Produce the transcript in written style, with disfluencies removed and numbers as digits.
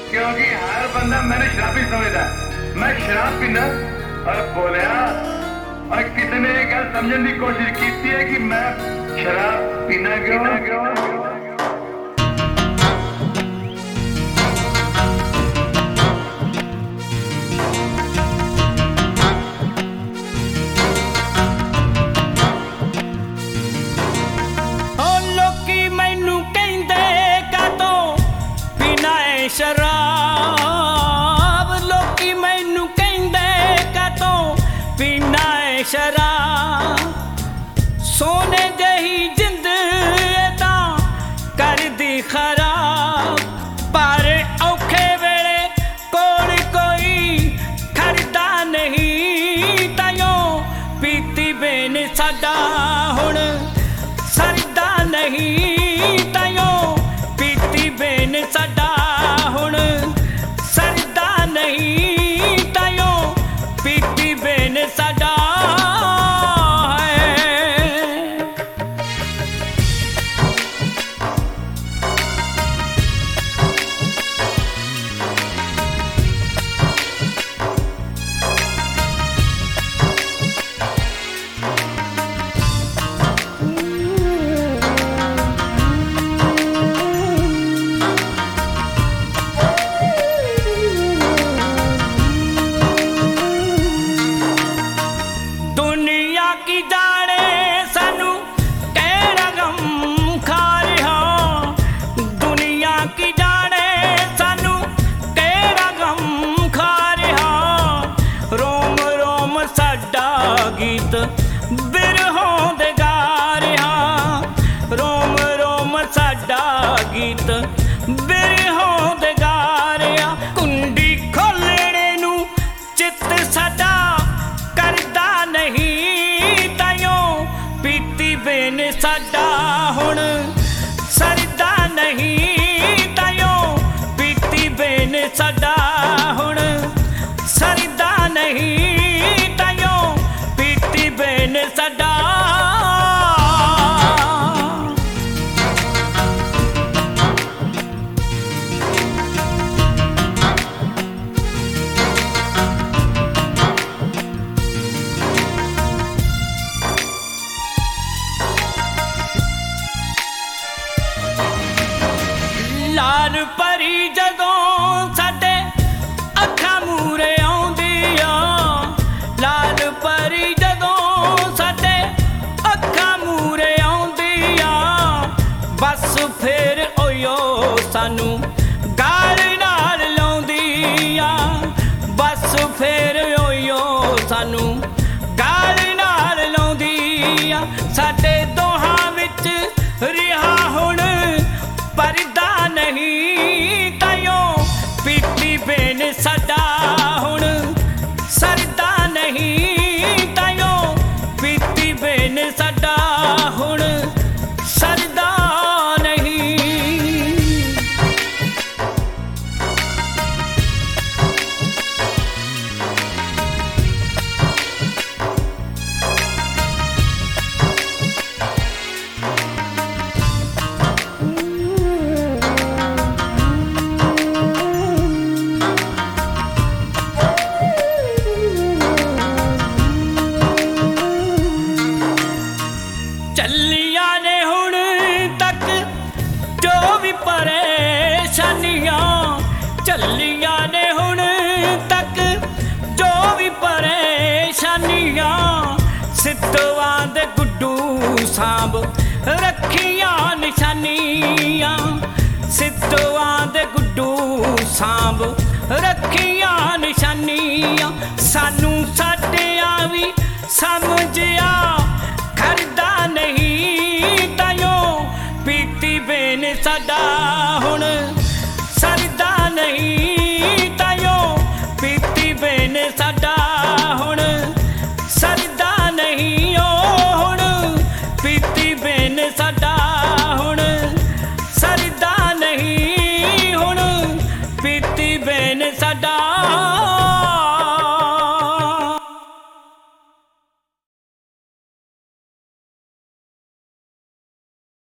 क्योंकि हर बंदा मैंने शराबी समझता। मैं शराब पीना और बोलिया और किसी ने एक गल समझने की कोशिश की है कि मैं शराब पीना क्यों। शराब लोकी मैनू कहंदे कातों पीना है शराब सोने जही जिंद तां कर दी खराब पर औखे वेले कोल कोई खड़दा नहीं तायों पीती बेन साडा हुण सरदा नहीं तायों पीती बेन साडा साडा गीत बिरहों दे गा रहा रोम रोम साडा गीत बिरहों दे गा रहा कुंडी खोलने नू चित साडा करदा नहीं तायों पीती बेन साडा हुण सरदा नहीं तायों पीती बेन साडा हुण सरदा नहीं बेन साडा लाल परी जदों साडे अखां मूरे आउंदी आ लाल परी बस फिर ओयो सानू गाल नाल लाउंदी आ बस फिर ओयो सानू गाल नाल लाउंदी आ साडे दोहां विच रिहा हुण परदा नहीं तायों पीती बेन साडा हुण सरदा नहीं तायों पीती बेन साडा हुण सरदा चलिया ने हुण तक जो भी परेशानियां चलिया ने हुण तक जो भी परेशानियां सिद्धवां दे गुड्डू सांभ रखियां निशानियां सिद्धवां दे गुड्डू सांभ रखियां निशानियां सानू साडियां भी समझिया खरदा नहीं तायों पीती बेन साडा हुण सर